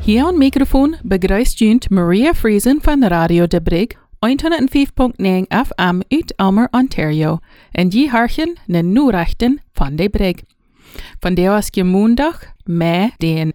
Hier am Mikrofon begrüßt Jünt Maria Friesen von Radio de Brig, 105.9 FM uit Elmer, Ontario, en die harchen de Nachrichten van de Brig. Van der was Montag, Mai, den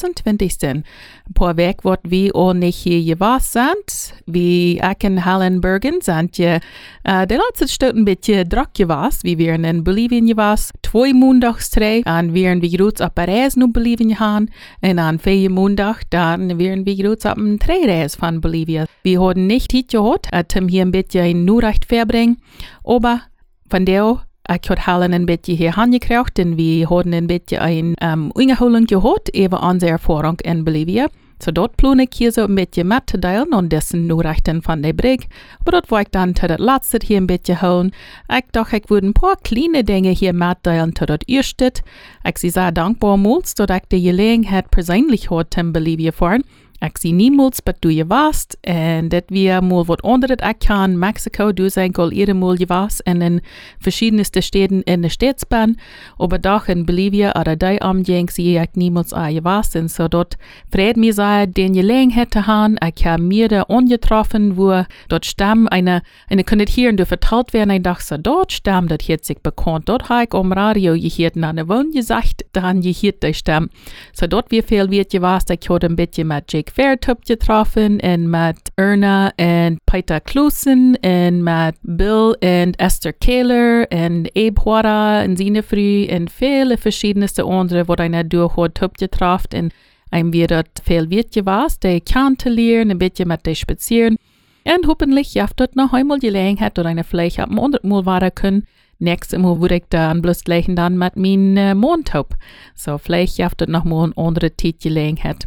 26. På weg wordt we al niet hier gewas sind. Wie ik in Hallenbergen sind je de laatste stuk een beetje druk gewas. Wie wären in Bolivien gewas. 2 Mondags terug. En wären we groot op een reis naar Bolivien gaan. En aan 4 Mondag dan wären we groot op een 3 reis van Bolivien. We hadden niet tijd gehad, om hier een beetje een Nachricht verbringen. Aber van der ik had halen een beetje hier aangekregen en we hadden een beetje een ingeholen gehad over onze ervaring in Bolivia. So dort plan ik hier so een beetje met te delen aan deze Nachrichten van de Brig. Maar dat wil ik dan tot het laatste hier een beetje houden. Ik dacht ik wil een paar kleine dingen hier met delen tot het eerste. Ik zie zeer dankbaar moels dat ik de gelegenheid persoonlijk had in Bolivia voor. Ik zie niemals wat du je warst en dat weer mal wat anderes ik kan. Mexico, du zijn al eerder mal je was en in verschiedenste steden in de Staatsbahn. Aber doch in Bolivia oder die omgeving zie ik niemals je was. En so dort vreed mir sei, den Gelegenheit te haben. Ich habe mir da angetroffen, wo dort Stamm eine Kondition du vertraut werden. Ich dachte so, dort Stamm, das hat sich bekannt. Dort habe ich am Radio gehört und eine Wohn gesagt, dann gehört der Stamm. So dort wie viel wird je was, ich hatte ein bisschen mit Jake Fairtup getroffen en met Erna en Peter Klusen en met Bill en Esther Kaler en Abe Huara en Zinefru en viele verschiedenste andere, wo einer durch hat getroffen en ein wir dort viel wird gewast, die kannte lernen, ein bisschen mit die spazieren en hoffentlich jaft dort noch einmal Gelegenheit oder eine vielleicht ab 100 Mal waren können. Nächstes Mal würde ich dann bloß gleich dann mit meinem Mondtaup. So vielleicht jaft dort noch mal eine andere Gelegenheit.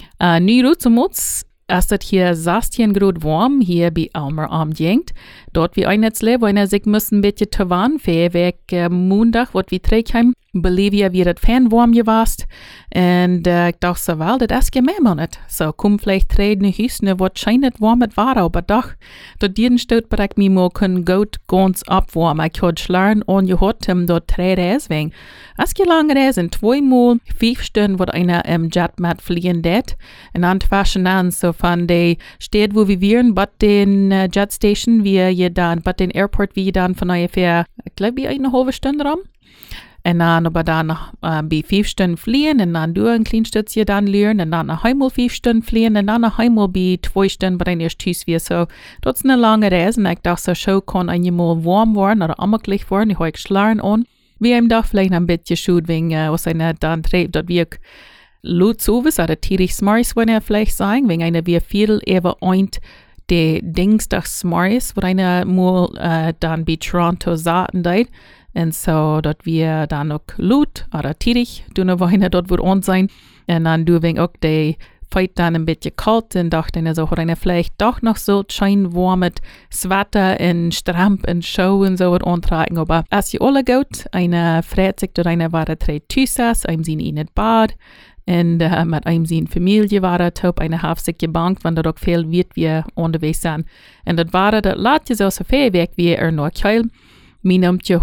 Nu roetemots, als het hier 16 Grad warm hier bij Elmer omgängt, dort wie ein Netzle, wo einer sich müssen ein bisschen zu warm, für weg Montag, wat wie trägheim, Bolivia wird het fan warm gewast, und ich dachte so, well, das ist gemein nicht. So, komm vielleicht treten in Hüsne, wat scheint warm het war, aber doch, dort jeden Stout, bei ich mir mal können gut ganz abwarmen. Ich hatte schlaren und ich hatte dort 3 Reis wegen. Es gelang Reis in 2 Mal 5 Stunden, wo einer im Jet mit fliegen det, und dann an, so von der Stadt, wo wir wären, bei den Jet Station, wie je dann, bei den Airport, wie dann von ungefähr, ich glaube, 1,5 Stunden rum. En dan aber dann bei 5 Stunden fliehen und dann durch ein kleines Stützchen dann lernen und dann noch einmal 5 Stunden fliehen und dann noch einmal bei 2 Stunden bei den ersten Tschüss wie so. Das ist eine lange Reise und ich dachte so, schon kann einmal warm werden oder ammerglich werden. Ich habe geschlagen an. Wir haben doch vielleicht ein bisschen Schuld wegen, was einer dann treibt, dass wir laut sowas oder tierisch smart wenn er vielleicht sagen, wegen einer wir viel über eint die Dings doch smart wo einer mal dann bei Toronto saßen dort. Und so, dort wir dann auch laut oder tirig, du noch weiter dort wird on sein. Und dann du wegen auch die Feit dann ein bisschen kalt und dachte ich so, hat einer vielleicht doch noch so schön warm mit Sweater und Stramp und Show und so wird antragen. Aber als ihr alle geht, eine freut sich, dass einer war 3 Tüsas, einem sind in das Bad. Und mit einem seine Familie war er top, eine hat sich gebankt, wenn dort auch viel wird, wie unterwegs sind. Und das war das Latte so viel weg, wie noch keil. Mijn oomtje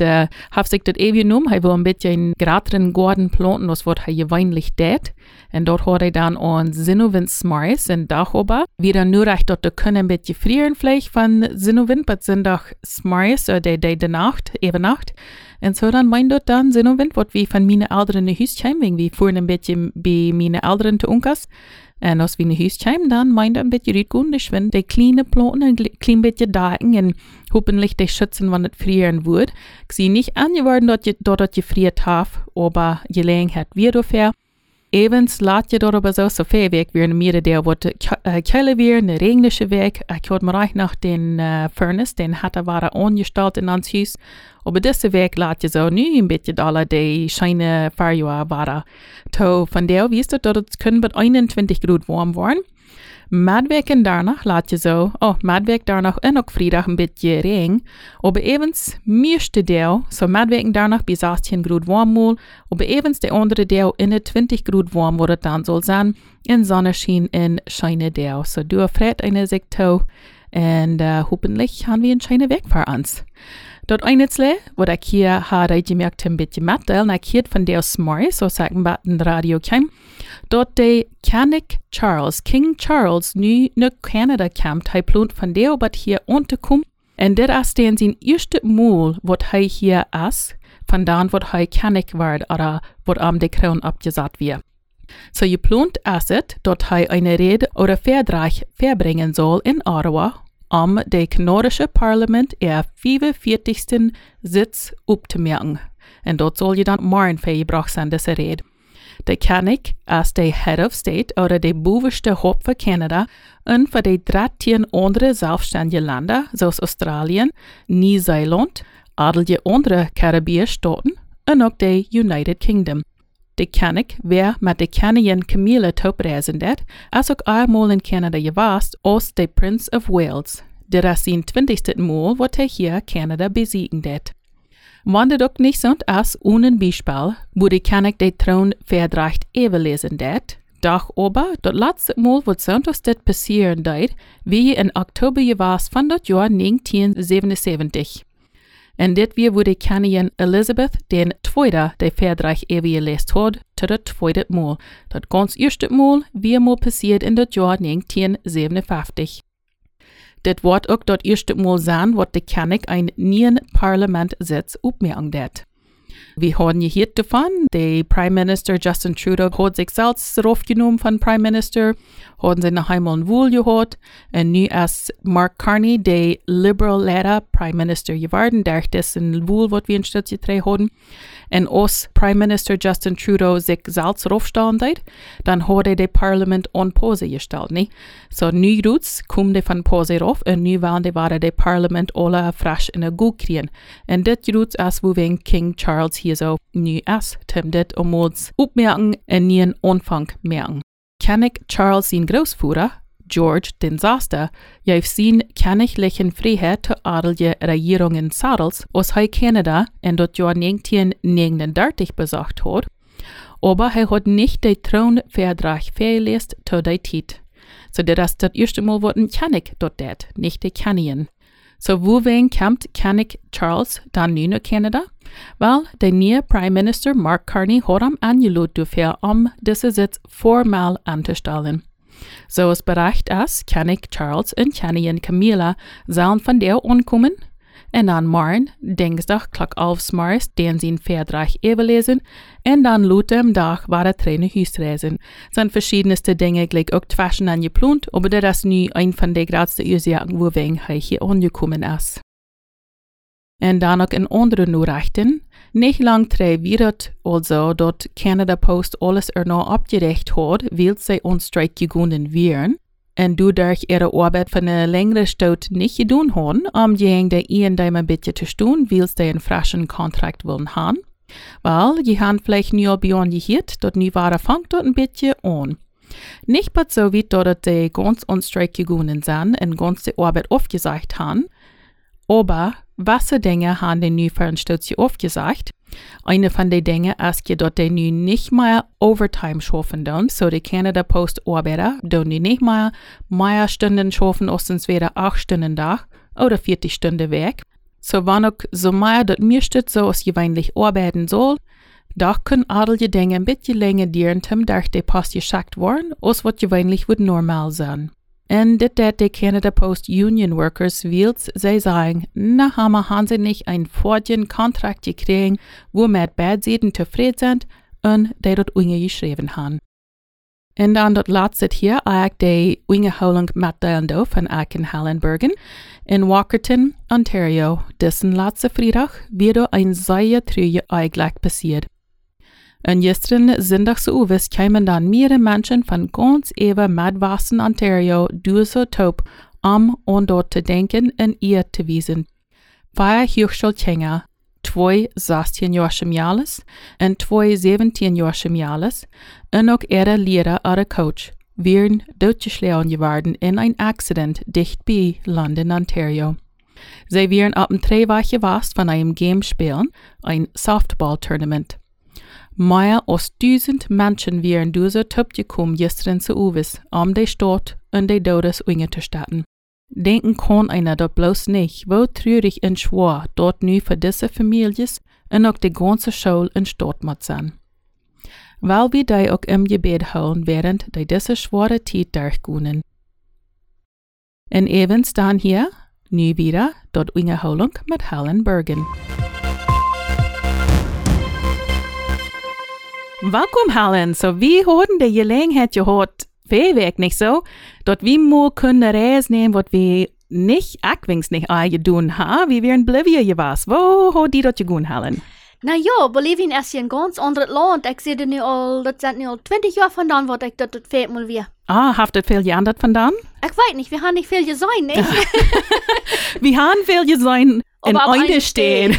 had zich dat even genomen. Hij wil een beetje een grateren garden planten, dat wat hij gewöhnlich deed. En dat had hij dan aan Zinnowind smaris. En daarover, wie dan nu recht dat de kunnen een beetje frieren vielleicht van Zinnowind, maar zijn doch smaris, de nacht, even nacht. En zo dan mijn dat dan Zinnowind, wat wie van mijn ouderen in huis zijn, wegen wie voeren een beetje bij mijn ouderen te onkas. En als we in huis zijn, dan meint een beetje uitgundig, wenn die kleine planten een klein beetje dagen en hoffentlich die schützen, wenn es frieren wird. Ich sehe nicht angeworden, dass das gefriert hat, aber Gelegenheit wird dafür. Evens laat je darüber so viel weg, wie mir der wird kälter werden, eine regnische Weg. Ich hatte mir recht nach den Furnace, den hatte war angestellt in ans Haus. Aber diese Weg laat je so nu ein bisschen alle die scheine Fahrjahr waren. To von der wisst ihr, dass es können mit 21 Grad warm werden. Madweken daarna laat je zo, madwek daarna en ook vrijdag een beetje regen. Aber evens meeste deel, so madweken daarna bij 16 grad warm mal, aber evens de andere deel in de 20 grad warm wordt het dan zal zijn, in zonneschien en scheine deel. So du fred eine sich toe, en hoffentlich haben wir een scheine Weg für uns. Dort einitzle, wo ik hier had gemerkt een beetje metel, na ik van deel smorry, zo zeggen we in de radio kwam, dort de King Charles nu naar Canada komt, hij plant van deel wat hier onderkomt, en dit is dan zijn eerste moel wat hij hier is, vandaan wat hij Canik werd, oder wat am de kroon opgezet weer. So je plant is het, dat hij een rede oder verdrag verbringen zal in Ottawa, de Kanadische Parlement 45. Sitz op te merken. En dat zal je dan morgen vergebracht zijn, deze rede. De Canik is de head of state oder de bovenste hoofd van Canada en voor de 13 andere zelfstandige landen, zoals Australië, Nieuw-Zeeland, alle andere Caribische staten en ook de United Kingdom. De Canik weer met de Canadian Camilla toprezen dat, als ook eenmaal in Canada geweest als de Prince of Wales. Dit is zijn 20ste maal wat hij hier Canada beziegen deed. Wanneer het ook niet zo is, een bijspel, wo de Canik de troonverdrag evenlezen deed, doch aber, dat laatste maal wat zondags dit passeren deed, wie in oktober geweest van dat jaar 1977. En dit weer wo de koningin Elizabeth den tweede de verdrag evenleest had, tot het tweede maal. Dat ganz eerste maal weermaal passeerd in dat jaar 1957. Dit wordt ook dat eerste maal zijn wat de koning een nieuw parlement zit opmerken deed. We hadden gehoord davon, de Prime Minister Justin Trudeau had zich zelfs raufgenommen van Prime Minister, hadden ze nog eenmaal een woel gehad, en nu is Mark Carney, de liberal leider, Prime Minister geworden, daar is een woel wat we in stukje 3 hadden, en als Prime Minister Justin Trudeau zich zelfs raufstellen deed, dan had hij de parlement on pauze gesteld, nee? So nu roots komt de van pauze rauf, en nu waren de parlement alle fresh in een goed kriegen. En dit roots is hoe King Charles hier zo nu is, tem dit om ons opmerken en niet een omvang merken. Koning Charles zijn grootvader, George VI, heeft zijn königliche vrijheid te adelige regeringen zadels als hij Canada in dat jaar 1939 bezocht had, aber hij had niet de troonverdrag verleest tot die tijd. So dit is het eerste maal wat een koning dat deed, niet de koningin. So woeven komt koning Charles dan nu naar Canada? Wel, de nieuwe Prime Minister Mark Carney had hem aangelaten om deze zit formaal aan te stellen. Zoals bericht is, koning Charles en koningin Camilla zullen van daar aankomen en dan morgen, dinsdag, klok 11 morgens, den zijn verdrag evenlezen en dan later dag waar trainen huisreizen. Zijn verschiedenste dingen gelijk ook twaschen aan je plant, maar dit is nu een van de grootste oorzaken waarom hij hier aangekomen is. En dan ook in andere nachrichten. Niet lang terwijl we het also dat Canada Post alles erna opgericht had, wil zij ons strijk gegaan werden. En doordat ihre arbeid van een längere tijd niet gedaan hadden, om je de een beetje te doen, wil zij een frischen contract willen hebben. Wel, je gaan vielleicht nu al bij gehoord, dat nu waren vangt dat een beetje aan. Niet wat zo weet dat het de ganz ons strijk gegaan zijn en ganz de arbeid afgezegd hebben, aber welke dingen haben die nu voor een stukje afgezegd? Eine van de dingen is dat die nu niet meer overtime schaffen doen, so de Canada Post arbeider doen nu niet meer Stunden schaffen als entweder 8 Stunden dag oder 40 Stunden werk. So wann ook so meer dat meeste zoals gewöhnlich arbeiten soll, doch können adelige dingen een beetje länger duren, zum dag de post geschickt worden, als wat gewöhnlich would normaal zijn. En dit deed de Canada Post Union Workers wild, zij zeggen, na haben sie nicht ein vordigen Contract gekregen, wo met beide Seiten tevreden zijn, en die dat geschreven haben. En dan dat laatste hier eigenlijk de ingehouden metdeling van Aken Hallenbergen in Walkerton, Ontario. Dessen laatste vrijdag weer een zeer treurige eigenlijk passiert. En gestern zondagse uwes kwamen dan mehrere Menschen van ganz even Midwesten Ontario door top om aan dort te denken en eer te wijzen. 4 Hochschulkinder, 2 16-jarige meisjes en 2 17-jarige meisjes en ook ihre leraar oder coach werden doodgeslagen geworden in een accident dichtbij London, Ontario. Zij werden op een 3 Wochen geweest van een game spelen, een softball-tournament. Meer als 1000 Menschen wären door top gekommen gestern zu Uwes, om de stad en de dodes unge te starten. denken kann einer dort bloß nicht, wo traurig und schwer dort nu für diese Families und auch die ganze Schule in Stadt muss sein. Weil wir die auch im Gebet holen, während die diese schwere Zeit durchgehen. Und evens dann hier, nu wieder, dort Wiederholung mit Helen Bergen. Welkom Helen, so wie hoorden de Gelegenheit gehad, Fehlweg nicht so, dort wie mo kunnen reis nehmen, wat wir nicht, akwings nicht gedaan ha, wie wir in Bolivia gewas. Wo hat die dort gegaan, Helen? Na ja, Bolivien ist ja ein ganz anderes Land. Ich sehe das sind nu al 20 Jahre vandaan, wat ich dort viermal weer. Ah, habt ihr viel geändert vandaan? Ich weiß nicht, wir haben nicht viel gesehen, nicht? Wir haben viel gesehen in eine Stadt.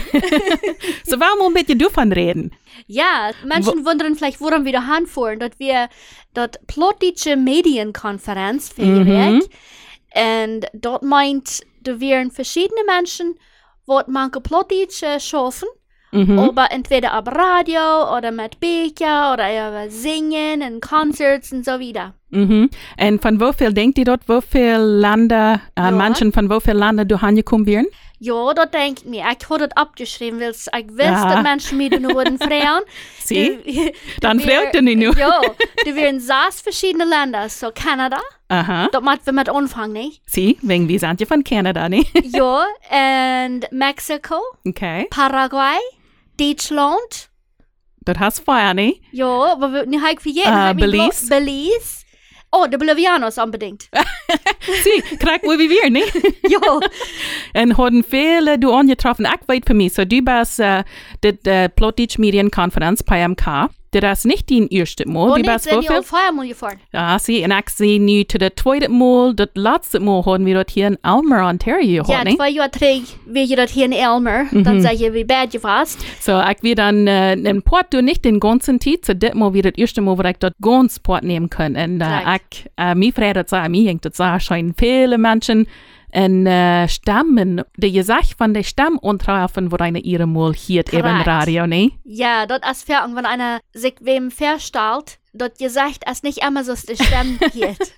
So warum ein bisschen davon reden? Ja, Menschen wundern vielleicht, woran wir da hinfahren, dass wir dort politische Medienkonferenz feiern. Und dort meint, da wären verschiedene Menschen, die manche politische schaffen, aber entweder ab Radio oder mit Bücher oder singen und Konzerts und so weiter. Und von wo viel denkt ihr dort, wo viele Länder, Menschen von wo viele Länder du hingekommen wären? Ja, das denke ich mir. Ich habe das abgeschrieben, weil ich weiß, dass Menschen mit den Wurden freuen. Sie? Dann freut ihr nicht nur. Ja, da wären 6 verschiedene Länder. So Kanada. Aha. Dort müssen wir mit anfangen, nicht? Sie, wegen wir sind ja von Kanada, nicht? Ja, und Mexiko. Okay. Paraguay. Deutschland. Das hast du vorher, nicht? Ja, aber nicht für jeden. Belize. Belize. Oh, die Bolivianos unbedingt. Sie, krieg wo wir, nicht? Ja. Und haben viele du angetroffen, auch weit für mich. So, du bist die politische Medienkonferenz PMK. Das ist nicht dein erstes Mal. Oh, nicht, sind die auch vorher gefahren. Ja, sie, und ich sehe nu zu der zweiten Mal, das letzte Mal haben wir dort hier in Elmer, Ontario. Ja, 2 Jahre zurück, wir dort hier in Elmer. Dann sag ich, wie bad du warst. So, ich will dann in Port nicht den ganzen Zeit, so das Mal wie das erste Mal, wo ich dort ganz Port nehmen kann. Und mir freut das auch, mir hängt das auch, scheinen viele Menschen en stemmen, de gezegd van de stem ontreffen wordt eine ihre Mal hier eben Radio, ne? Ja, dort als Ferung, wenn einer sich wem verstellt, dort gesagt, als nicht immer so die Stimme hielt.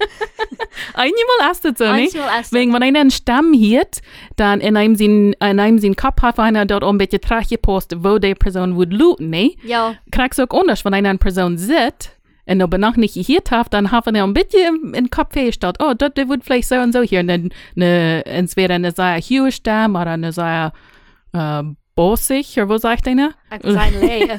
Einmal ist das so, ne? Wegen, wenn einer eine Stimme hielt, dann in einem sein Kopf hat einer dort ein bisschen draufgepasst, wo die Person würde looten, ne? Ja. Kriegst du auch anders, wenn eine Person sitzt, und ob er noch nicht gehört hat, dann hat er ein bisschen in den Kopf gestellt, oh, das wird vielleicht so und so hier. Und dann entweder eine sehr hohe Stimme oder eine sehr bossig, oder was sagt einer? Sein Lehe.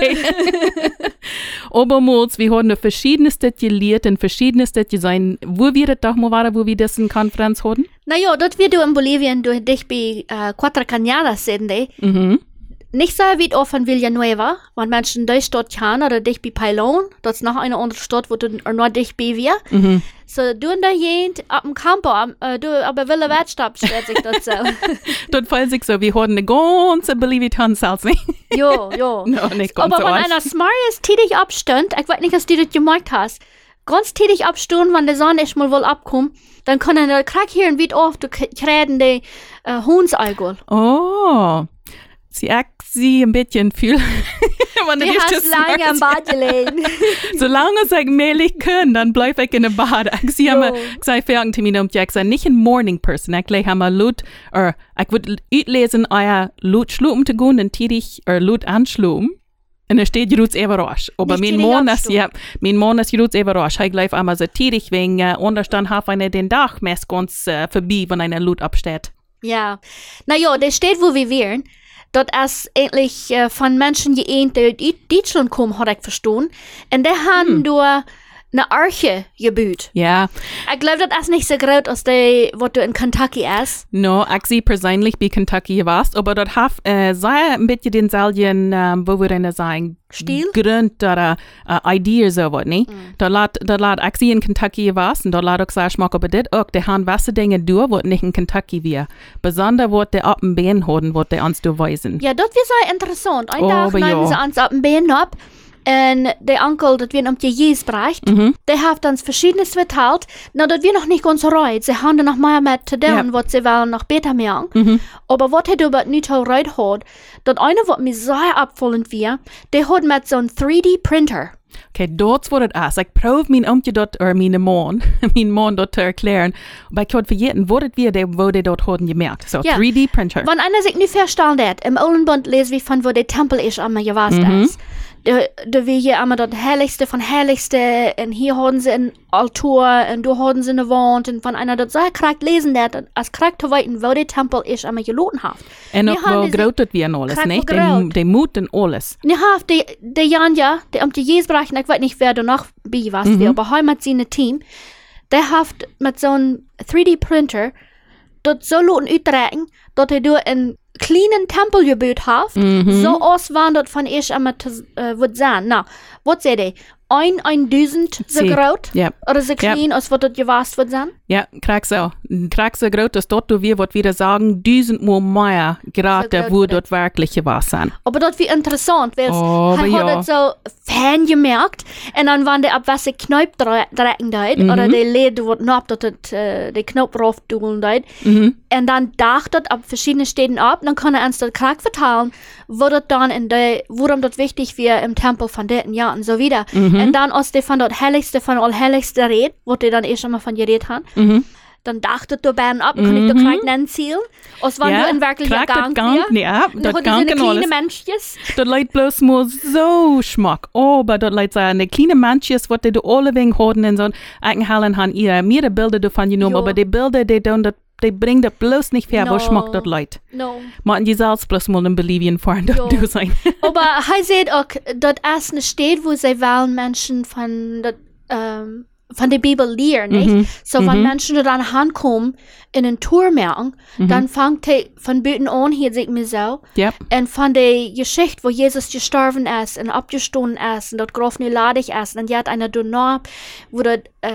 Obermals, wir haben verschiedene Städte gelehrt und verschiedene Städte sein. Wo wir das doch mal waren, wo wir das in Konferenz hatten? Naja, dort wir du in Bolivien, du dich bei Cuatro Cañadas sind, Nicht so weit auch von Villanueva, wenn Menschen durch dort fahren oder dich bei Pailon, das ist noch eine andere Stadt, wo du nur dich bei wir. So, du und der Jent ab dem Campo, du aber Wille Wertstab stellt sich dort so. Dort fällt sich so, wir hatten eine ganze Bolivien-Tanz, nicht? Jo. No, nicht ganz aber wenn einer smart ist, tätig abstimmt, ich weiß nicht, was du das gemerkt hast, ganz tätig abstimmt, wenn der Sonne echt mal wohl abkommt, dann können der Krack hier und wie oft du kriegen die Hundsalkohol. Oh. Sie ein bisschen fühlen. Du hast lange am Bad gelegen. Solange ich mählich kann, dann bleibe ich in der Bad. Sie haben gesagt, ich sei nicht ein Morning Person. Ich lege einmal Lut, ich würde lesen, euer Lut schlupen zu gehen, und tätig, Lut anschlupen. Und da steht Juts überrasch. Aber mein Mann ist Juts überrasch. Ich gleich einmal so tätig, wegen Unterstand hat einer den Dach meist ganz vorbei, wenn einer Lut absteht. Ja. Naja, der steht, wo wir wären. Dort ist endlich von Menschen geähnt, die in Deutschland kommen, hat ich verstanden. Und die haben nur eine Arche gebaut. Ja. Ich glaube, das ist nicht so groß, als die, was du in Kentucky ist. No, ich sehe persönlich bei Kentucky warst, aber dort hat sehr ein bisschen denselben, wo wir denn sagen, Stil? Grund oder Idee so was, ne? Dort ich sehe in Kentucky warst, und dort lad auch sehr schmack, aber das auch, die haben was Dinge durch, was nicht in Kentucky wir. Besonders, was die ab dem Bein haben, was die uns durchweisen. Ja, das wäre sehr interessant. Ein Tag nehmen sie uns ab dem Bein ab. Und der Onkel, das wir die Jesus bracht, der hat uns Verschiedenes vertelt, na, das wir noch nicht ganz reut. Sie haben noch mehr mit zu tun, was sie wollen noch besser machen. Aber was er über nicht reut hat, das eine, was mir sehr abfallend war, der hat mit so einem 3D-Printer. Okay, dort wordt het as. Ik proef mijn oomtje dat, mijn man dat te erklären. Maar ik had vergeten, wat het weer, wo die dat hadden gemerkt. So, 3D-Printer. Wenn einer sich nicht verstanden hat, im Alten Bund lesen wir von, wo der Tempel ist, einmal gewesen ist. Da wir hier einmal das Herrlichste von Herrlichste, und hier haben sie ein Altar, und da haben sie eine Wand, und von einer, das sehr korrekt lesen hat, als korrekt zu weiten, wo der Tempel ist, einmal geloten hat. Und auch wo groß das wir alles, nicht? Die muten alles. Ja, der Janja, der die Jesus brachten, ich weiß nicht, wer da noch bei was, aber heute mit seinem Team, der hat mit so einem 3D-Printer das so loten uitreiken, dass er durch einen kleinen Tempel gebaut hat, so auswandert von ich einmal wird sein. Na, was seht ihr? 1000 so groß? Ja. Oder so klein, als was das gewasst wird sein? Ja, krijg so groß, dass dort wir wat wieder sagen, 1000 Mal mehr gerade, wo dort wirklich gewasst sind. Aber das wie interessant, weil er hat das so fan gemerkt, und dann waren der ab was der Knopf drecken dort, oder der Leder wird noch, dass der Knopf drauf tun dort, und dann dacht das ab verschiedenen Städten ab, dann kann er uns das Krack verteilen, wo das dann worum das wichtig wäre im Tempel von dort, ja, und so wieder. Und dann aus der von dort Heiligste von Allerheiligste redet, wo der dann schon mal von geredet hat, dann dachte du Bern ab, kann ich da Krack nennen zielen, als wenn du in wirklicher Gang ja, das Gang sind kleine Menschjes. Das leid bloß mal so schmack, aber das leid sagen, die kleine Menschjes, was die alle wegen haben in so einen Hallen haben, ihr mehrere Bilder davon genommen, aber die Bilder, die bringen das bloß nicht fair, was schmeckt das Leid. No. Man, die selbst bloß mal in Bolivien fahren, das du sein. Aber er sieht auch, das erste steht, wo sie wollen Menschen von der Bibel lernen, nicht? So, wenn Menschen da ankommen, in eine Tour machen, dann fängt er von Büten an, hier sieht mir so, und von der Geschichte, wo Jesus gestorben ist und abgestanden ist und dort groß ladig ist, und hat einer danach, wo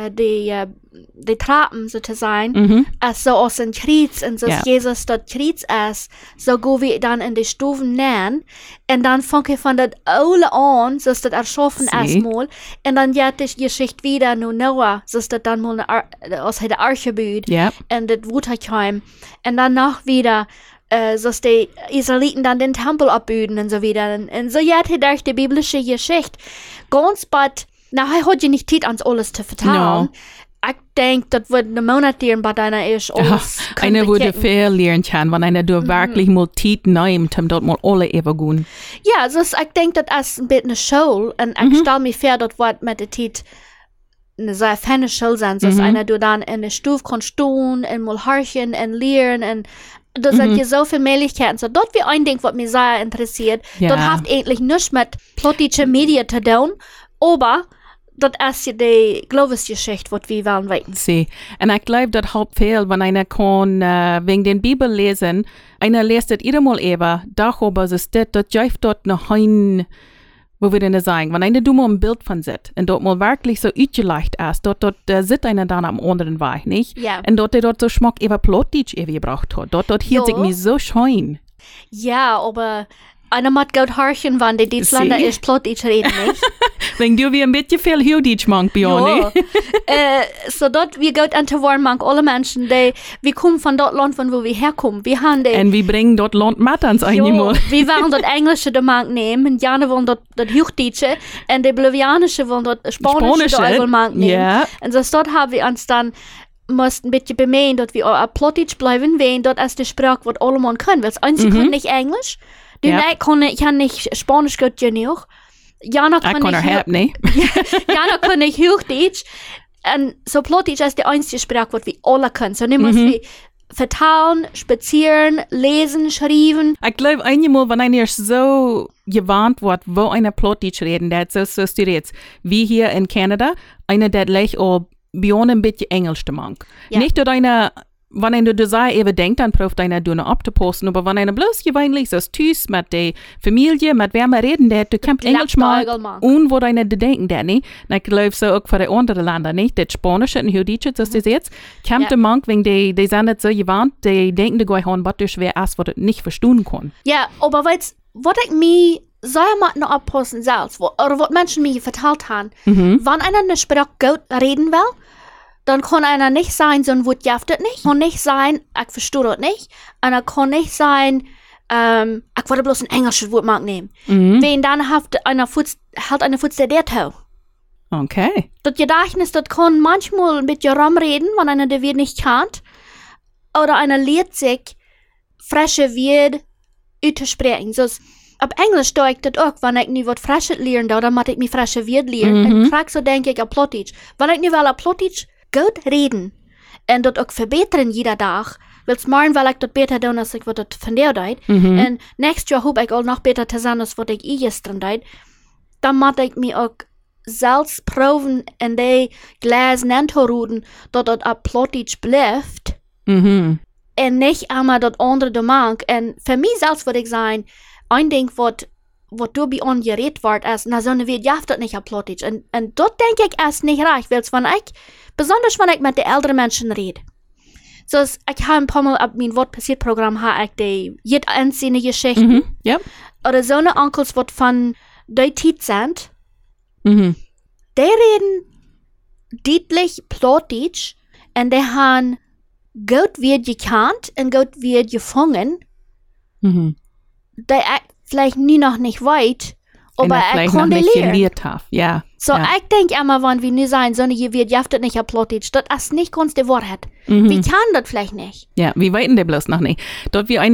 die Trappen sozusagen, so aus dem Kreuz, und so Jesus dort Kreuz ist, so go wir dann in die Stufen nähen, und dann fängt er von der Ole an, so ist das erschaffen erstmal, und dann hat die Geschichte wieder nur Noah, so ist das dann mal aus der Arche büht, und das Wuterkheim, und danach wieder, so dass die Israeliten dann den Tempel abbüden und so wieder, und so hat er durch die biblische Geschichte ganz bald, er hat ja nicht Zeit, ans alles zu vertellen. No. Ich denke, das wird eine Monat dauern, bei deiner ist alles. Einer würde viel lernen können, wenn einer wirklich mal Zeit nimmt, um dort mal alle übergehen. Ja, also ich denke, das ist ein bisschen eine Show, und ich stelle mir vor, das wird mit der Zeit eine sehr feine Show sein, dass einer du dann in der Stufe kannst stehen, und mal horchen und lernen, und da sind hier so viele Möglichkeiten. So, dort wie ein Ding, was mich sehr interessiert, dort hat eigentlich nichts mit politischen Medien zu tun, aber das ist ja die Glaubensgeschichte, was wir wollen wissen. Sie. Und ich glaube, das Hauptfehl, wenn einer kann wegen den Bibel lesen, einer liest das immer eben, darüber ist das jäuft dort noch ein, wo wir denn sagen, wenn einer du mal ein Bild von sieht, und dort mal wirklich so uitgeleicht ist, dort sitzt einer dann am anderen Weg, nicht? Ja. Und dort so Schmack eben Plotdeutsch gebraucht hat. Dort hielt sich mir so schön. Ja, aber einer muss gut horchen, wenn die Deutschländer ist Plotdeutsch reden, nicht? Wenn du wie ein bisschen viel Hüdisch mangst, Bione. So dort, wir gehen an zu warm, alle Menschen, wir kommen von dort Land, von wo wir herkommen. Wir haben und wir bringen dort Land mit ans einmal. Wir wollen dort Englische der Mank nehmen, und die anderen wollen dort Hochdeutsche, und die Bolivianische wollen dort Spanische der Mank nehmen. Yeah. Und so dort haben wir uns dann mussten ein bisschen bemühen, dass wir auch Plotdeutsch bleiben, weil dort ist die Sprache, was alle Mann können. Weil einzige können nicht Englisch, ich kann nicht Spanisch gut genug. Jana kann nicht Hochdeutsch. Und so Plotdeutsch ist die einzige Sprache, was wir alle können. So nicht müssen wir vertalen, spazieren, lesen, schreiben. Ich glaube, einmal, wenn einer so gewarnt wird, wo einer Plotdeutsch reden, der so studiert, wie hier in Kanada, einer, der gleich auch Bione ein bisschen Englisch zu machen. Nicht, dass einer, wenn einer das eben denkt, dann braucht einer nur noch abzuposten, aber wenn einer bloß gewöhnlich so tüß mit der Familie, mit wem er reden, der kann Englisch machen, und wo einer denken, der nicht. Und ich glaube so auch für die anderen Länder, nicht? Das Spanische und Judische, das ist jetzt, kommt der Mann, wegen die sind nicht so gewarnt, die denken, die gehen was schwer ist, was nicht verstehen kann. Ja, aber weißt was ich mir sehr mal noch abpassen selbst, oder was Menschen mir vertellt haben, wenn einer eine Sprache gut reden will, dann kann einer nicht sein, so ein Wort jaftet nicht, kann nicht sein, ich verstehe das nicht, und er kann nicht sein, ich wollte bloß ein englisches Wort mag nehmen. Wenn dann hält einer Fuß der Tau. Okay. Das Gedächtnis, das kann manchmal ein bisschen rumreden, wenn einer der Wort nicht kennt, oder einer lehrt sich, frische Wort auszusprechen. So, auf Englisch tue ich das auch, wenn ich nicht was Frisches lernen, dann muss ich mich frische Wort lernen. Und frag so denke ich auf Plattdeutsch. Wenn ich nicht will auf Plattdeutsch gut reden und das auch verbessern jeder Tag, willst morgen will ich das besser tun, als ich das von dir deut. Und nächstes Jahr hoffe ich auch noch besser zu sein, als was ich gestern deut. Dann muss ich mich auch selbst proben in die Glas ruden, dass das auf Plattdeutsch bleibt. Und nicht einmal das andere Domang. Und für mich selbst würde ich sagen, ein Ding, was du bei uns geredet wird, ist, na, so eine Welt jaft das nicht auf Plattdeutsch. Und dort denke ich erst nicht recht, weil besonders wenn ich mit den älteren Menschen rede. So, ich habe ein paar Mal ab meinem Wort passiert Programm, habe ich die jede einzelne Geschichten. Oder so eine Onkels, was von der Zeit sind. Die reden deutlich Plattdeutsch und die haben gut wird gekannt und gut wird gefangen. Die vielleicht nie noch nicht weit, aber er kann die lernen. Ja. So, ich denke immer, wenn wir nicht sein, sondern ihr wird jaftet nicht auf Plattdeutsch, das ist nicht ganz die Wahrheit. Wir können das vielleicht nicht. Ja, wir weiten das bloß noch nicht. Dort wie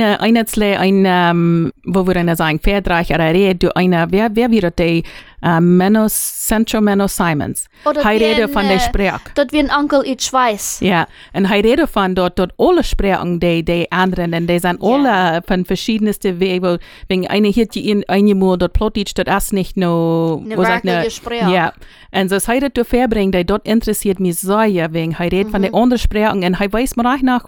wo wir eine sagen, Verdreich oder Rede, wer wird die, Sancho Menos Simons. Hij rede von der Sprache. Das wie ein Onkel in Schweiz. Ja, und hij rede von dort alle Sprachen, die anderen, und die sind alle von verschiedensten Wegen, wenn eine hier einmal dort Plattdeutsch, das ist nicht nur, eine wirkliche Sprache. Ja, und das hij das verbringt, die dort interessiert mich sehr, wegen hij redet von den anderen Sprachen, und hij weiß mir auch noch,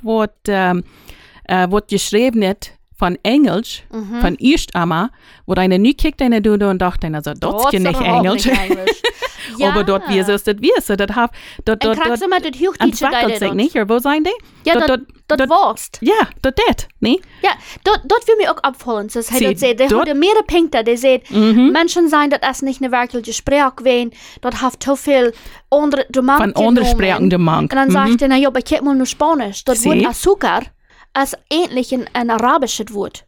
was geschrieben wird, von Englisch, von erst einmal, wo einer nie kickt, einer du und dachte, also, das ist nicht Englisch. Ja. Aber dort, wie ist das, so, das hat, dort, kriegst du mal das Hochdeutsch sich nicht, oder wo sein die? Ja, das warst. Ja, das, ne? Ja, dort will mir auch abfallen, das hat das sagt, der hat mehrere Punkte, der sagt, Menschen sein, das ist nicht eine wirkliche Sprache gewesen, dort hat so viel andere Domang von anderen Sprachen Domang. Und dann sagt er, na ja, aber ich mal nur Spanisch, das Wort Azúcar, als ähnlich ein arabisches Wort.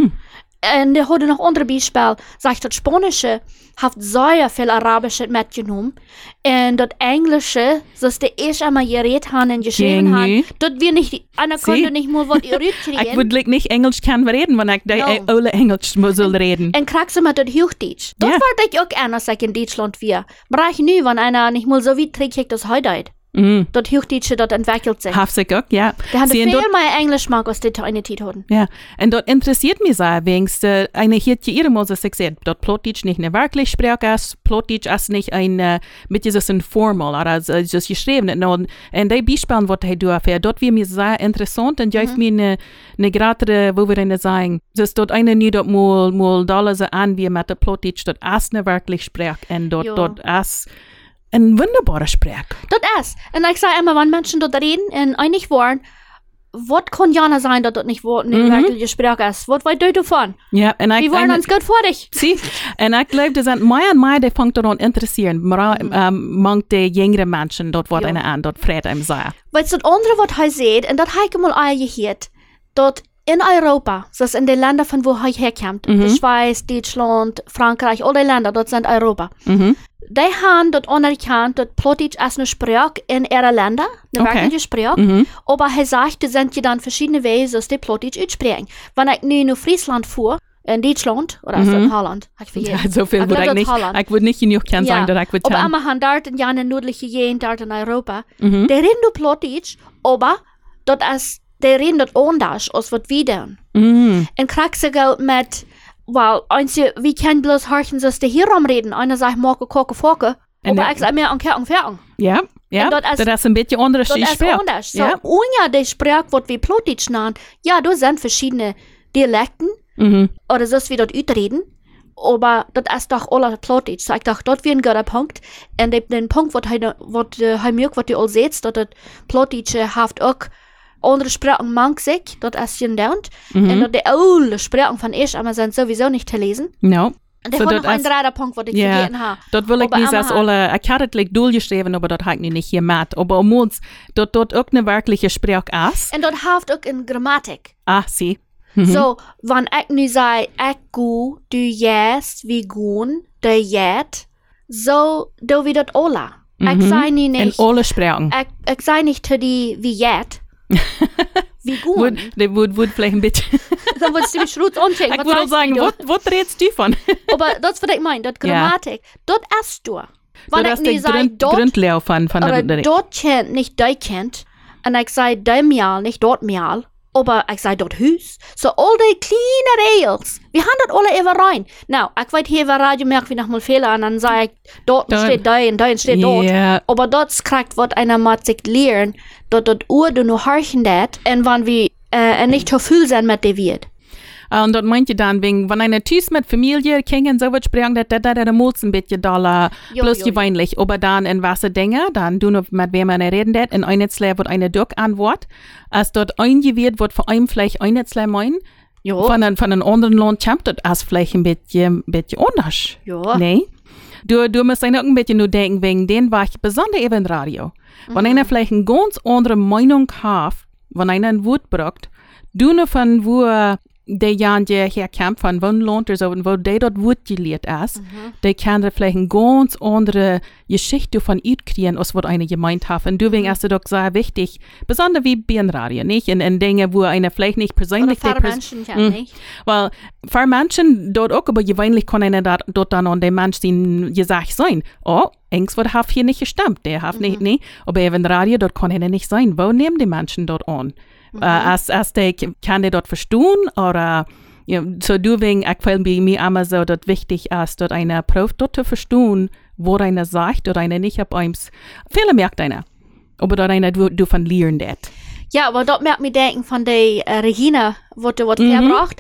Und er hat noch andere Beispiele, sagt das Spanische hat sehr viel Arabisches mitgenommen und das Englische, das die erst einmal geredet haben und geschrieben haben, dort wir nicht, einer konnte nicht mal was reden. Ich würde nicht Englisch können reden, wenn ich alle Englisch soll reden. Und kriegst du mal das Hochdeutsch. Das würde ich auch anders, als ich in Deutschland wäre. Aber ich nie, wenn einer nicht mal so weit kriegt, das heute. Das Hochdeutsche, das entwickelt sich. Hafsig auch, ja. Die haben viel mehr Englisch mag, als die eine Zeit hatten. Ja, und dort interessiert mich sehr, wegen eine hier ihre Mose sich sagt, dort Plattdeutsch nicht eine wirkliche Sprache ist, Plattdeutsch ist nicht ein, mit dieses Formal, oder das geschrieben. Und die Beispiele, was ich tue, dort wird mir sehr interessant und gibt mir eine gerade, wo wir sagen, dass dort eine nie dort mal Dollar an, wie mit der Plattdeutsch, dort ist eine wirkliche Sprache und dort ist eine wunderbare Sprache. Das ist. Und ich sage immer, wenn Menschen dort reden und einig waren, was kann ja sein, dass das nicht eine wirkliche Sprache ist? Was weißt du davon? Ja, und wir wollen uns gut vor dich. Sie, und ich glaube, dass mehr und mehr, die fängt daran interessieren. Manche die jüngeren Menschen, dort wird eine an, dort freut einem sehr. Weißt du, das andere, was er sieht, und das habe ich mal gehört, dort in Europa, das sind die Länder, von wo er herkommt, die Schweiz, Deutschland, Frankreich, alle Länder, dort sind Europa. Die haben dort anerkannt, dass Plattdeutsch ist eine Sprache in ihren Ländern, eine wirkliche Sprache. Aber er sagt, es sind ja dann verschiedene Wege, dass die Plattdeutsch aussprechen. Wenn ich nur nach Friesland fuhr, in Deutschland, oder ist das in Holland? Ja, so viel würde ich nicht. Holland. Ich würde nicht genug sagen, dass ich würde aber wir haben dort in den nördlichen Gegend, dort in Europa, die reden nur Plattdeutsch, aber dort ist, die reden dort anders, als was wir tun. Und kriegst du Geld mit, well, wie können bloß horchen, dass die hier rumreden? Einer sagt, morgen kochen, focken. Aber ich sage mir, anke. Ja, das ist ein bisschen anders. Das ist anders. So, und die Sprache, was wir Plattdeutsch nennen, ja, da sind verschiedene Dialekten, oder so, wie dort reden. Aber das ist doch alle Plattdeutsch. So, ich dachte, dort wird ein guter Punkt. Und den Punkt, was die all seht, dass das Plattdeutsche hat auch andere Sprachen mag sich, dort ist je daunt. Und dort die oude Sprachen von ich, aber sind sowieso nicht zu lesen. No. Und ich habe noch einen dritten Punkt, was ich vergessen habe. Dort will ich nicht, dass alle, ich hatte es durchgeschrieben, aber dort habe ich nicht hier mit. Aber um uns, dort auch eine wirkliche Sprache ist. Und dort hilft auch in Grammatik. Sie. So, wenn ich nu sage, ich gu, du jäst, wie gun, du jät, so, du wie dort alle. Ich sage nicht. In alle Sprachen. Ich sage nicht zu die, wie jät. Wie gun. Würde vielleicht ein bisschen. Dann würdest du mich rot anchecken. Ich würde sagen, was redest du von? Aber das, was ich meine, dort Grammatik, dort erst du. Wenn ich nicht sage, Grundlehre von der dort kennt, nicht die kennt, und ich sage, die Mial, nicht dort Mial, aber ich sage dort Hus. So, all die kleine Rails, wir haben dort alle immer rein. Now, ich weiß hier, wer Radio merkt, wie nochmal Fehler, und dann sage ich, dort steht da und da steht dort. Aber dort kriegt, was einer mal sich lernen, dort Uhr du nur horchen dat, und wenn wir nicht so viel sein mit der wird. Und dort meint ihr dann, wenn eine Tüß mit Familie, Kinder so wird sprechen, dass der Mut ein bisschen da bloß gewöhnlich. Aber dann in was Dinge, dann du noch mit wem man reden dat, in eine Zle wird eine Duck antwort, als dort eingewählt wird vor allem vielleicht eine Zle meinen, von einem anderen Land kommt, das ist vielleicht ein bisschen anders. Ja. Nee? Du musst auch ein bisschen nur denken, wegen den war ich besonders eben im Radio. Wenn einer vielleicht eine ganz andere Meinung hat, wenn einer ein Wort braucht, du nur von wo der Jan, der herkommt, von wo lohnt er so, und wo der dort Wort gelehrt ist, der kann da vielleicht eine ganz andere Geschichte von ihm kriegen, als was einer gemeint hat. Und deswegen ist es doch sehr wichtig, besonders wie bei Radio, nicht? In Dinge, wo einer vielleicht nicht persönlich... Oder für Menschen kann nicht. Weil für Menschen dort auch, aber gewöhnlich kann einer dort dann an den Menschen gesagt sein, oh, irgendwas hat hier nicht gestimmt, der hat nicht, nee. Aber eben Radio, dort kann einer nicht sein. Wo nehmen die Menschen dort an? Als die kann die dort verstehen, oder so deswegen, ich finde bei mir immer so, dass wichtig ist, dass einer Prof dort zu verstehen, wo einer sagt oder einer nicht, aber viele merkt einer, aber dort einer du von lernen dat. Ja, aber dort merkt mir denken von der Regina, wo du was herbracht.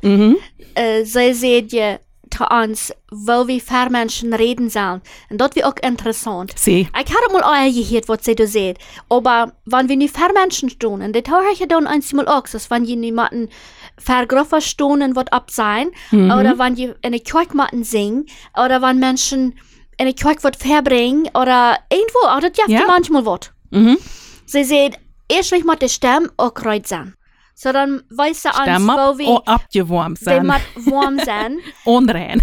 Sie sieht ja zu uns, wo wir für Menschen reden sollen. Und das wird auch interessant. Sie. Ich habe mal auch gehört, was sie da sieht. Aber wenn wir nicht für Menschen tun, und das habe ich ja dann einmal auch, dass wenn wir niemanden für Groffer stunden, was ab sein, oder wenn wir in der Kirche singen, oder wenn Menschen in der Kirche was verbringen, oder irgendwo, auch das ja manchmal was. Sie sieht, erstlich mit der Stimme auch kreuzen. So dann weiß er uns, wo wir abgewarmt sind. Die mit warm sind. Unrein.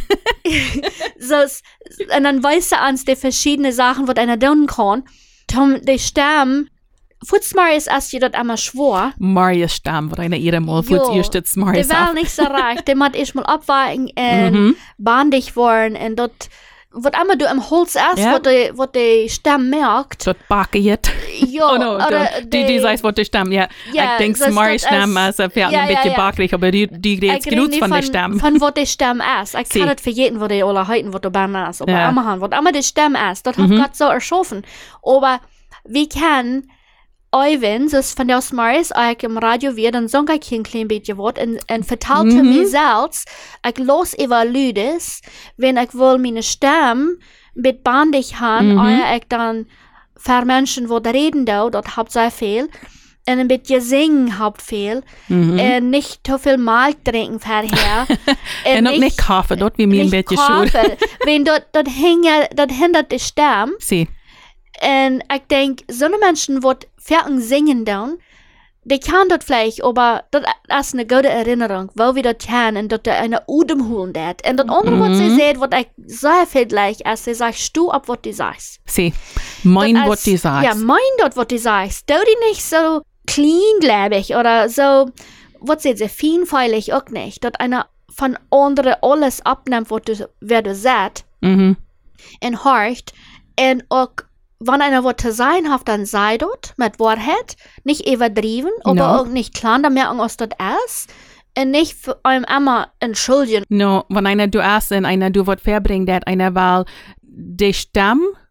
So, und dann weiß er uns die verschiedenen Sachen, was einer tun kann. Die Stamm, Futz Marius ist ja dort einmal schwor. Marius Stamm, was einer ihre Mal Futz erstets Marius der war nicht so reich. Der hat erstmal abweichen und bandig worden und dort, was einmal du im Holz erst, wo die Stamm merkt. Dort backelt. Ja, oh no, die sagst, was die Stamm, ja. Ich denke, Marius Stamm ist ein bisschen backelig, aber die redet genug von der Stamm. Von was die Stamm ist. Ich kann nicht vergessen, wo die alle halten, was du beim ist. Aber einmal die Stamm ist, das hat Gott so erschaffen. Aber wie kann Euwen, so von der Marius, ich im Radio wird, dann sang ich ein klein bisschen was und verteilte mir selbst, ich los über Lüdes, wenn ich wohl meine Stimme mit bandig haben, ich dann für Menschen, die reden da, dort habt sehr viel, und ein bisschen singen habt viel, und nicht so viel Milch trinken vorher. Und auch nicht Kaffee, dort wie mir ein bisschen schuld. Wenn dort hindert die Stimme. Sie. Und ich denke, so eine Menschen, die fertig singen dann, die kann das vielleicht, aber das ist eine gute Erinnerung, wo wir das können und dort eine Udem holen dat. Und das andere, was sie sieht, was ich sehr viel gleich ist, sie sagt, stu ab, was du sagst. Sie, mein, was du sagst. Ja, mein dort, was du sagst. Du die nicht so clean, glaube ich, oder so, was sie feinfeilig auch nicht, dass einer von anderen alles abnimmt, wer du sagst, und horcht, und auch wenn einer was zu sein hat, dann sei dort mit Wahrheit, nicht übertrieben, aber auch nicht klar, da merken, was das ist, und nicht für einem immer entschuldigen. No, wenn einer du erst in einer du was verbringt, der einer weil die Stamm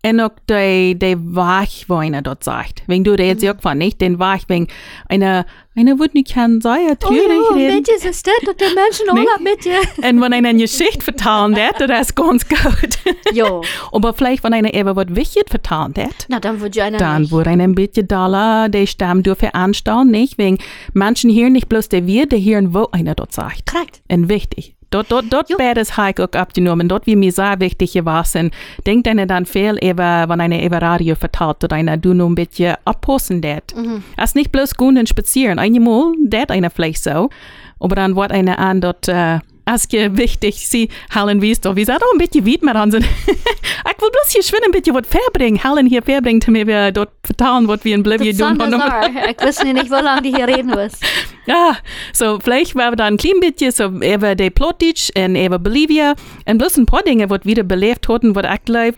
En ook de Weg, wo einer dort sagt. Wenn du redest auch von nicht, den Weg, wenn einer wird nicht kann sein, natürlich reden. Mit dir ist das, und die Menschen alle mit dir. Und wenn einer eine Geschichte vertellen wird, das ist ganz gut. Jo. Aber vielleicht, wenn einer eben was Wichtiges vertellen wird, Na, dann würde einer dann würde einer ein bisschen Dollar, die Stamm dürfen anstellen, nicht? Wegen Menschen hier nicht bloß der wir, die hören, wo einer dort sagt. Korrekt. Und wichtig. Dort wäre es halt auch abgenommen. Dort, wie mir sehr wichtig gewesen. Denkt einer dann viel über, wenn einer über Radio vertelt, oder einer du nur ein bisschen abpassen wird. Es ist nicht bloß gehen und spazieren. Einmal, das einer vielleicht so. Aber dann wird einer an dort, es ist wichtig, sie Helen wie es doch, wie sagt auch ein bisschen weit mehr an sind. Ich will bloß hier schwimmen, ein bisschen was verbringen. Helen hier verbringen, damit wir dort vertalen, was wir in Bolivien tun. Ich weiß nicht, wie lange die hier reden wirst. Ja, so vielleicht war dann ein klein bisschen so über die Plotitsch und über Bolivien und bloß ein paar Dinge, was wieder belebt wurden, was ich glaube,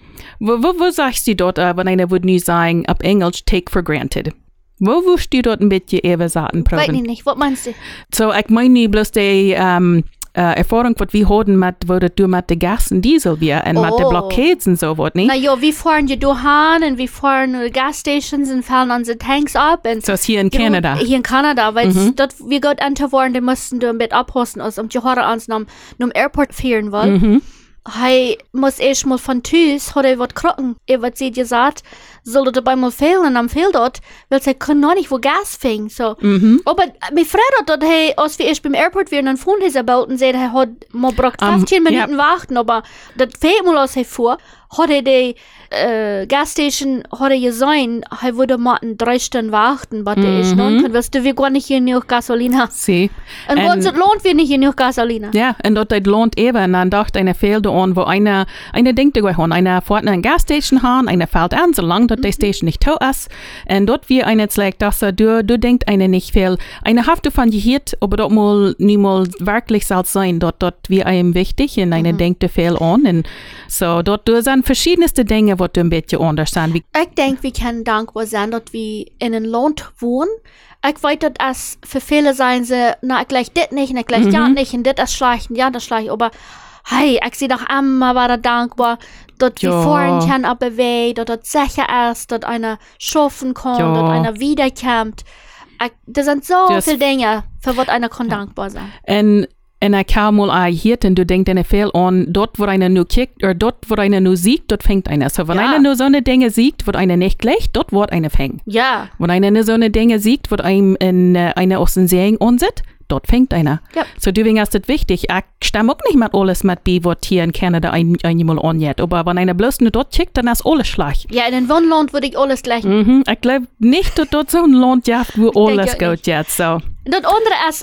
wo sagst du dort, wenn einer würde nie sagen, ab Englisch, take for granted. Wo wirst du dort ein bisschen über Sachen proben? Weiß ich nicht, was meinst du? So, ich meine nicht bloß die Erfahrung, was wir hatten mit, wo du mit den Gas und Diesel wir und mit den Blockades und so was, nicht? Na ja, wir fahren ja dahin und wir fahren die Gasstations und füllen unsere Tanks ab. Und so ist hier in Kanada. Hier in Kanada, weil dort wir gut waren, die mussten ein bisschen abhosten, als die Haare uns zum Airport fahren wollen. Hij muss erst mal von Tüß, hat was krocken. Wat sie gesagt, soll dabei mal fehlen am Fehl dort, weil sie können noch nicht wo Gas fing. So. Aber mein Freund dort, hey, als wir erst beim Airport waren, dann fuhren dieser Boot und sagt, er hat mal braucht 15 Minuten warten, aber das fehlt mal als er fuhr, hat er die Gasstation, hat er gesehen, er würde mal 3 Stunden warten, was er ist. Dann wirst du, wir gar nicht hier noch Gasolina. Sie. Und uns lohnt wir nicht hier noch Gasolina. Ja, und dort lohnt eben, und dann dachte einer fehlt an, wo einer denkt, einer fährt eine Gasstation haben, einer fällt an, solange dort die Station nicht tot ist. Und dort wie einer sagt, dass du denkt einer nicht viel. Einer hat davon gehört, aber dort mal niemals wirklich soll sein, dort wie einem wichtig, und einer denkt viel an. Und so, dort sind verschiedenste Dinge, was du ein bisschen anders sind. Ich denke, wir können dankbar sein, dass wir in einem Land wohnen. Ich weiß, dass für viele sein sie, na, ich gleich das nicht, und ich gleich das nicht, und das ist schlecht, und ja, das ist schlecht, aber hey, ich sehe doch immer wieder dankbar, dass wir fahren können auf der Weg, dass das sicher ist, dass einer schaffen kann, dass einer wiederkommt. Das sind so viele Dinge, für was einer kann dankbar sein. Und ich kann mal hier, und du denkst eine viel an, dort, wo einer nur kickt, oder dort, wo einer nur siegt, dort fängt einer. So, wenn einer nur so eine Dinge siegt, wird einer nicht gleich, dort wird einer fängt. Ja. Wenn einer nur so eine Dinge siegt, wird einem einer aus den Segen ansieht, dort fängt einer. Ja. So, deswegen ist das wichtig. Ich stimme auch nicht mit alles mit bei, was hier in Kanada einmal angeht. Aber wenn einer bloß nur dort kickt, dann ist alles schlecht. Ja, in einem Land würde ich alles gleich. Ich glaube nicht, dass dort so ein Land gibt, wo alles gut jetzt. So. Das andere ist,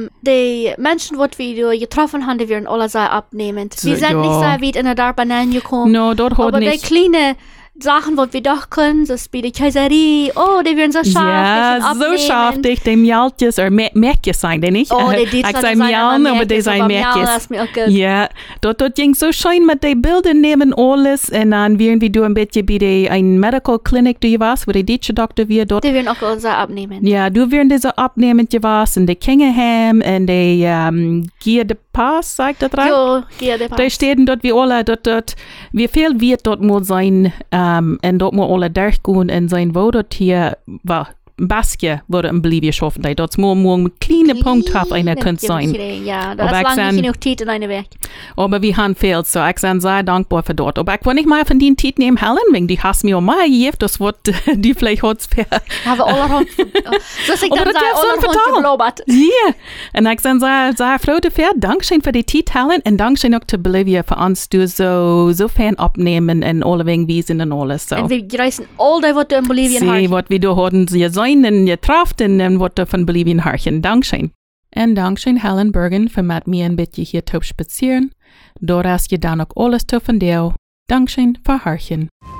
die Menschen, die wir getroffen haben, die werden alle sehr abnehmend. Wir sind nicht sehr weit in der Darbanen gekommen. No, dort aber nicht. Die kleine Sachen, was wir doch können, so bei der Kaiserie, die werden so scharf. Ja, so scharf, die Mjaltjes, oder Merkjes sein die nicht? Die ich sage Mjaln, aber die sind Merkjes. Ja, dort ging so schön mit den Bildern nehmen alles, und dann werden wir ein bisschen bei ein Medical Clinic, du was, wo die deutsche Doktor wir dort. Die werden auch so abnehmen. Ja, du werden diese abnehmen, du was, und die Kingham, und die Gier de Pass, sagt das rein? Ja, Gier de Pass. Die stehen dort wie alle, dort, wie viel wird dort mal sein, und dort mal alle durchgehen und sein, wo dort hier war. Baskje wurde in Bolivien schaffen. Dort muss ein kleiner Punkt auf einer könnte sein. Ja, das ist lange nicht genug Zeit in einer Weg. Aber wir haben viel, so ich bin sehr dankbar für dort. Aber ich will nicht mal von den Zeit nehmen, Helen, wegen die hast mir auch mal gegeben, das wird die vielleicht hat Aber alle haben das ich dann geblobert. Ja, und ich bin sehr froh dafür. Dankeschön für die Zeit, Helen, und Dankeschön auch zu Bolivien für uns, du so fern abnehmen und alle wegen Wiesen und alles. So. Und wir reisen all die, was du in Bolivien hast. Sie, was wir da hatten, sie und getroffen und was von Bolivien harchen. Dankeschön. Und Dankeschön Helen Bergen für mit mir ein bisschen hier zu spazieren. Dort hast du dann auch alles zu von dir. Dankeschön für harchen.